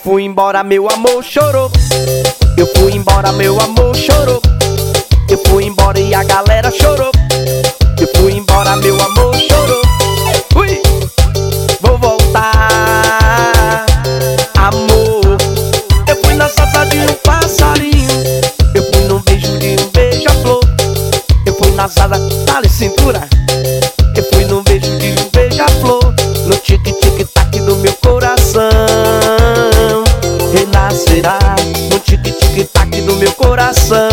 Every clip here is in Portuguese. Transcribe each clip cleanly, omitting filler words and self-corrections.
fui embora, meu amor chorou. Eu fui embora, meu amor chorou. Eu fui embora e a galera chorou. Eu fui embora, meu amor chorou. Ui, vou voltar, amor. Eu fui na salsa de um passarinho. Eu fui no beijo de um beija-flor. Eu fui na salsa, dá-lhe cintura. Eu fui no beijo de um beija-flor. No tique-tique-tac do meu coração renascerá. No tique-tique-tac do meu coração.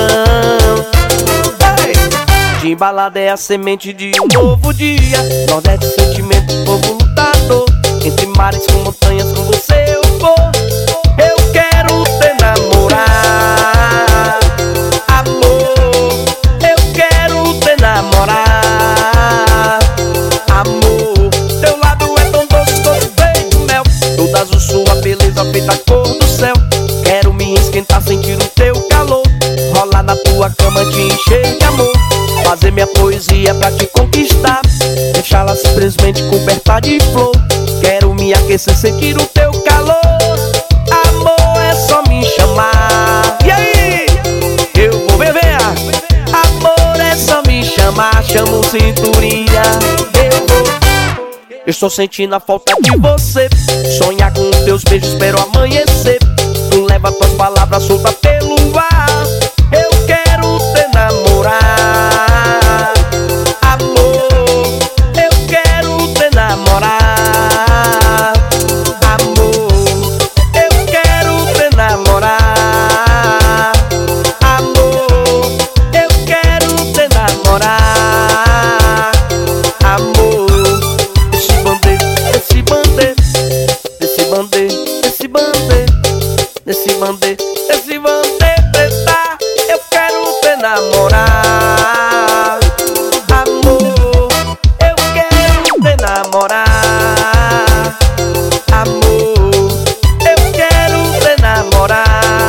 De embalada é a semente de um novo dia. Nordeste, sentimento, povo lutador. Entre mares com montanhas, com você eu vou. Eu quero te namorar, amor. Eu quero te namorar, amor. Teu lado é tão doce, todo feito mel. Toda azul, sua beleza feita a cor do céu. Quero me esquentar, sentir o teu calor. Rolar na tua cama, te encher de amor. Fazer minha poesia pra te conquistar. Deixá-la simplesmente coberta de flor. Quero me aquecer, sentir o teu calor. Amor, é só me chamar. E aí? Eu vou beber. Amor, é só me chamar. Chamo cinturinha. Eu vou. Eu estou sentindo a falta de você. Sonhar com os teus beijos, espero amanhecer. Tu leva tuas palavras soltas pelo ar. Eu quero te namorar, amor. Eu quero te namorar, amor. Eu quero te namorar, amor. Eu quero te namorar, amor. Esse bandeiro, esse bandeiro, esse bandeiro, esse bandeiro, esse bandeiro, esse bandeiro preta. Eu quero te namorar, amor. Eu quero te namorar, amor. Eu quero te namorar,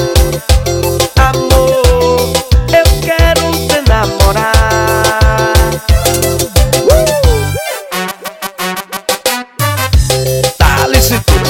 amor. Eu quero te namorar. Dá-lhe cintura.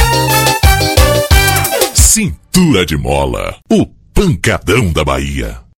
Cintura de Mola, o pancadão da Bahia.